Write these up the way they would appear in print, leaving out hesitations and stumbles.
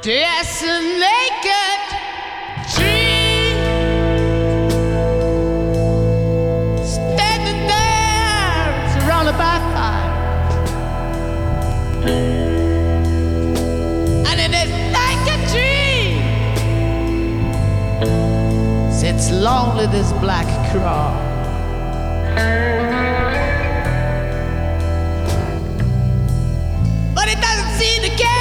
There's a naked tree standing there, surrounded by fire, and in this naked tree sits lonely this black crow. But it doesn't seem to care.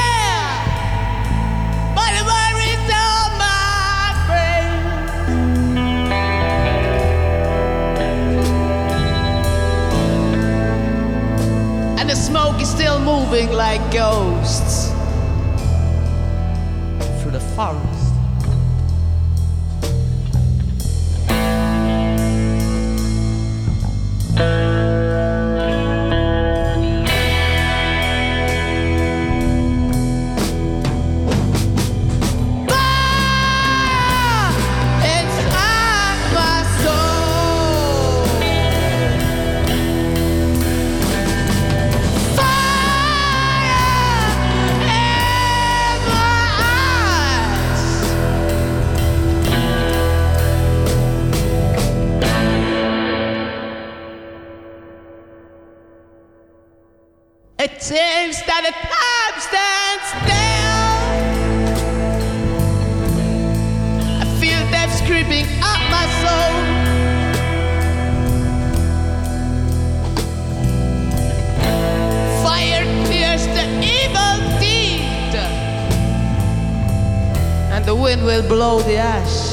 The smoke is still moving like ghosts through the forest. It seems that the time stands still. I feel death creeping up my soul. Fire clears the evil deed, and the wind will blow the ash.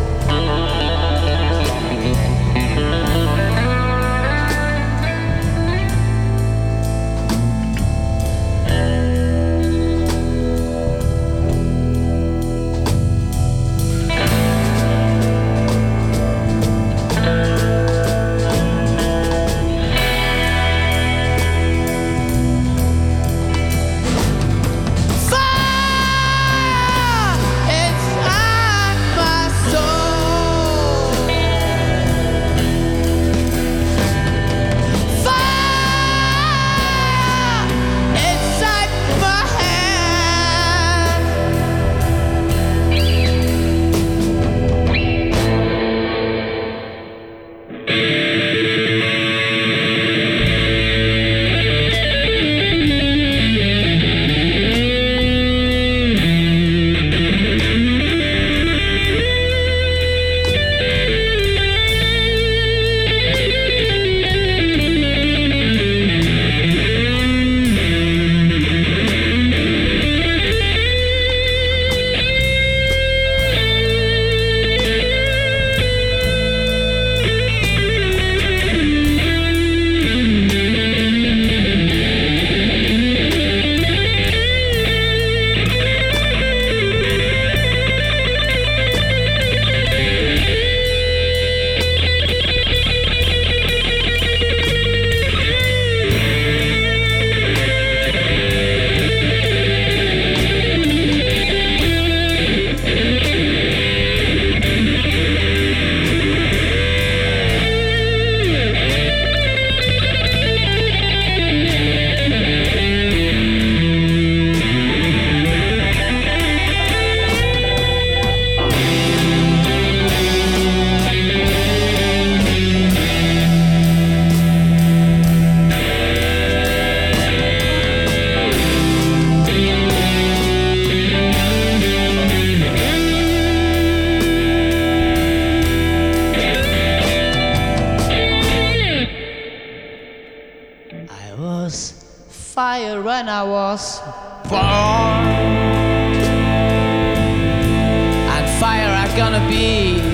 I was fire when I was born, and fire I'm gonna be